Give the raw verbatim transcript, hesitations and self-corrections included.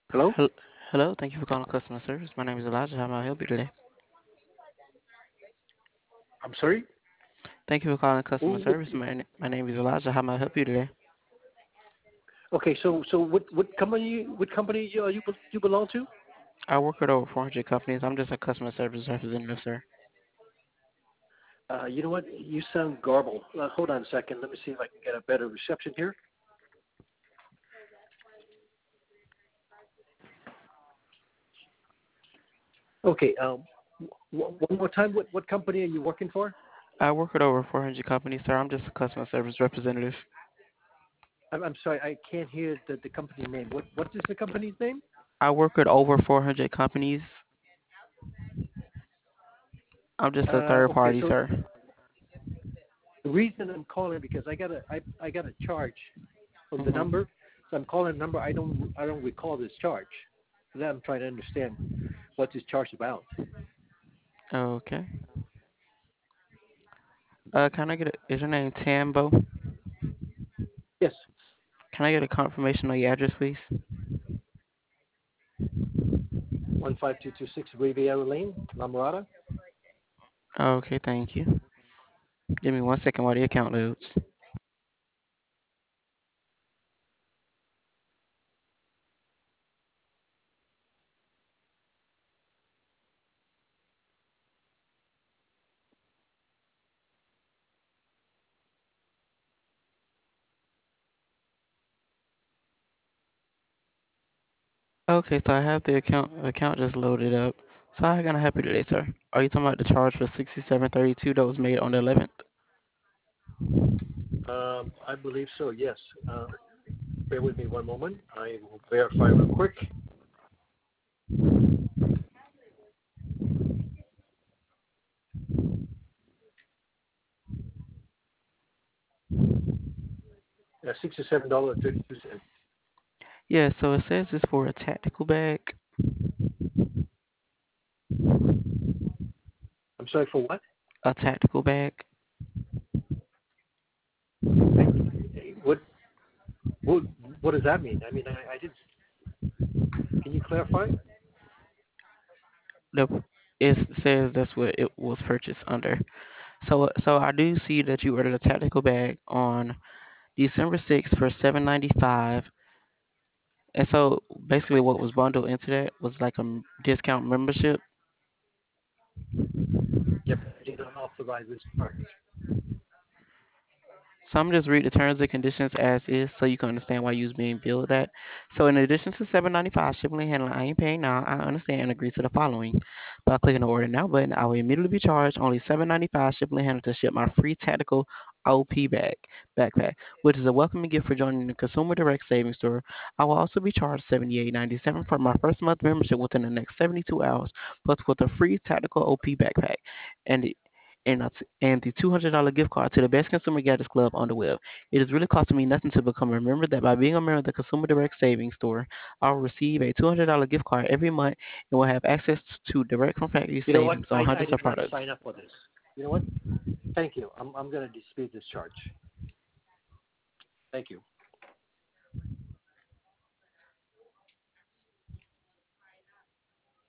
Hello? Hel- Hello, thank you for calling customer service. My name is Elijah. How may I help you today? I'm sorry? Thank you for calling customer Who, what, service. My, my name is Elijah. How may I help you today? okay, so so what what company what company you uh, you, be- you belong to? I work with over four hundred companies. I'm just a customer service representative, sir. Uh, you know what? You sound garbled. Uh, hold on a second. Let me see if I can get a better reception here. Okay. Um, w- one more time. What what company are you working for? I work with over four hundred companies, sir. I'm just a customer service representative. I'm, I'm sorry. I can't hear the the company name. What what is the company's name? I work with over four hundred companies. I'm just a Uh, third okay. party, So sir. the reason I'm calling because I got a I I got a charge from the hmm number. So I'm calling a number I don't I don't recall this charge. So that I'm trying to understand what this charge about. Okay. Uh, can I get a, is your name Tambo? Yes. Can I get a confirmation on your address, please? one five two two six Riviera Lane, La Mirada. Okay, thank you. Give me one second while the account loads. Okay, so I have the account account just loaded up. So how can I help you today, sir? Are you talking about the charge for sixty-seven thirty-two that was made on the eleventh? Um, I believe so, yes. Uh, bear with me one moment. I will verify real quick. Uh, sixty-seven dollars and fifty-two cents. Yeah, so it says it's for a tactical bag. I'm sorry, for what? A tactical bag. I, what, what, what does that mean? I mean, I, I did. Can you clarify? The it says that's what it was purchased under. So so I do see that you ordered a tactical bag on December sixth for seven ninety-five. And so basically what was bundled into that was like a m- discount membership. Yep. I did not authorize this charge. So I'm just read the terms and conditions as is so you can understand why you was being billed that. So in addition to seven ninety-five shipping and handling, I ain't paying now. I understand and agree to the following. By clicking the order now button, I will immediately be charged only seven ninety-five shipping and handling to ship my free tactical O P bag backpack, which is a welcoming gift for joining the Consumer Direct Savings Store. I will also be charged seventy-eight ninety-seven for my first month membership within the next seventy-two hours, plus with a free tactical O P backpack. And and a t- and the two hundred dollars gift card to the Best Consumer Gadgets Club on the web. It is really costing me nothing to become a member that by being a member of the Consumer Direct Savings Store, I will receive a two hundred dollars gift card every month and will have access to direct from factory You know what? savings on I, I hundreds of did not products. sign up for this. You know what? Thank you. I'm, I'm going to dispute this charge. Thank you.